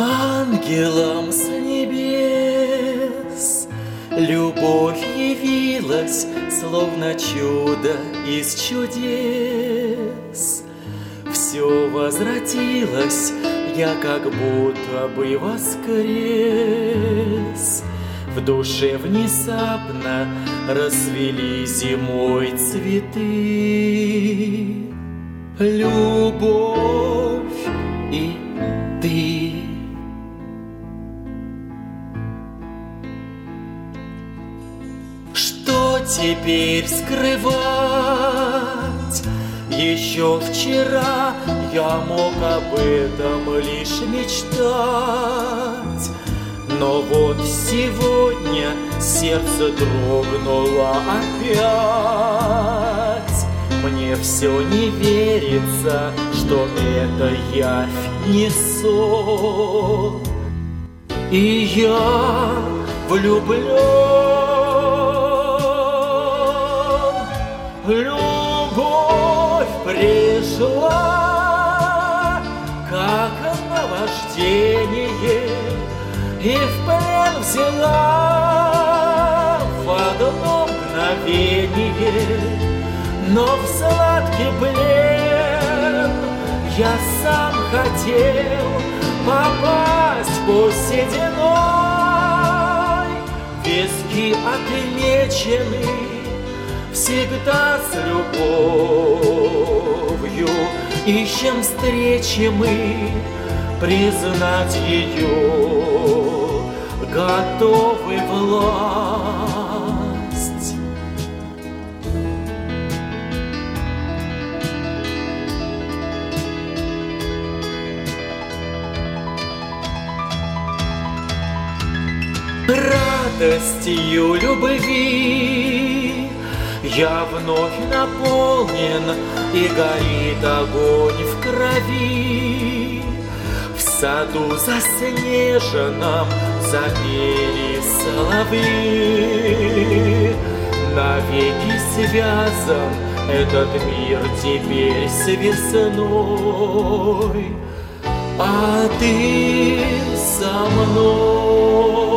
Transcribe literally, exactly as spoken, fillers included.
Ангелом с небес любовь явилась, словно чудо из чудес. Все возвратилось, я как будто бы воскрес. В душе внезапно расцвели зимой цветы. Любовь и ты. Что теперь скрывать? Еще вчера я мог об этом лишь мечтать. Но вот сегодня сердце дрогнуло опять. Мне все не верится, что это явь, не сон. И я влюблен. Любовь пришла, как наваждение, и в плен взяла в одно мгновение. Но в сладкий плен я сам хотел попасть, пусть сединой. Виски отмечены всегда с любовью. Ищем встречи мы, признать ее готовы власть. Радостью любви я вновь наполнен, и горит огонь в крови. В саду заснеженном запели соловьи. Навеки связан этот мир теперь с весной, а ты со мной.